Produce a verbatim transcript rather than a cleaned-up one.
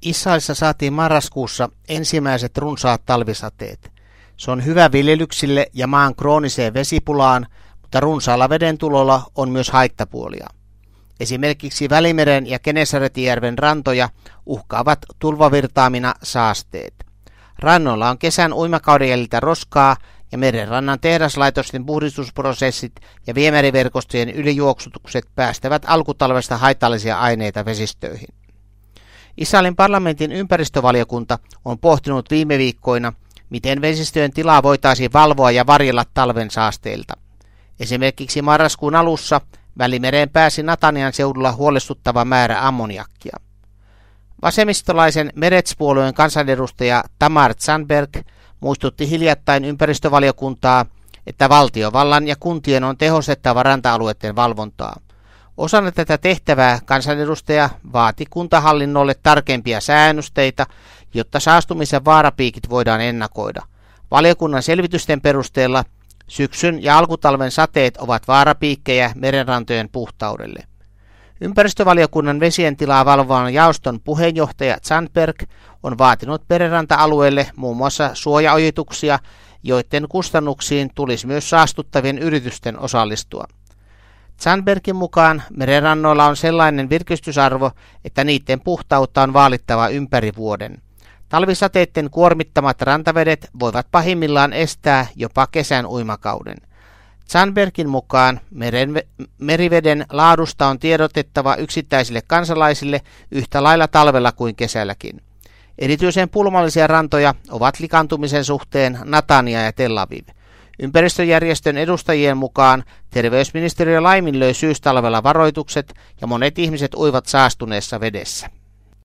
Israelissa saatiin marraskuussa ensimmäiset runsaat talvisateet. Se on hyvä viljelyksille ja maan krooniseen vesipulaan, mutta runsaalla veden tulolla on myös haittapuolia. Esimerkiksi Välimeren ja Genesaretjärven rantoja uhkaavat tulvavirtaamina saasteet. Rannoilla on kesän uimakauden jäljiltä roskaa ja merenrannan tehdaslaitosten puhdistusprosessit ja viemäriverkostojen ylijuoksutukset päästävät alkutalvesta haitallisia aineita vesistöihin. Israelin parlamentin ympäristövaliokunta on pohtinut viime viikkoina, miten vesistöjen tilaa voitaisiin valvoa ja varjella talven saasteilta. Esimerkiksi marraskuun alussa Välimereen pääsi Natanian seudulla huolestuttava määrä ammoniakkia. Vasemmistolaisen Meretz-puolueen kansanedustaja Tamar Zandberg muistutti hiljattain ympäristövaliokuntaa, että valtiovallan ja kuntien on tehostettava ranta-alueiden valvontaa. Osana tätä tehtävää kansanedustaja vaati kuntahallinnolle tarkempia säännösteitä, jotta saastumisen vaarapiikit voidaan ennakoida. Valiokunnan selvitysten perusteella syksyn ja alkutalven sateet ovat vaarapiikkejä merenrantojen puhtaudelle. Ympäristövaliokunnan vesien tilaa valvovan jaoston puheenjohtaja Zandberg on vaatinut merenranta-alueelle muun muassa suojaojituksia, joiden kustannuksiin tulisi myös saastuttavien yritysten osallistua. Zandbergin mukaan merenrannoilla on sellainen virkistysarvo, että niiden puhtautta on vaalittava ympäri vuoden. Talvisateiden kuormittamat rantavedet voivat pahimmillaan estää jopa kesän uimakauden. Zandbergin mukaan meren, meriveden laadusta on tiedotettava yksittäisille kansalaisille yhtä lailla talvella kuin kesälläkin. Erityisen pulmallisia rantoja ovat likantumisen suhteen Natania ja Tel Aviv. Ympäristöjärjestön edustajien mukaan terveysministeriö laiminlöi syystalvella varoitukset ja monet ihmiset uivat saastuneessa vedessä.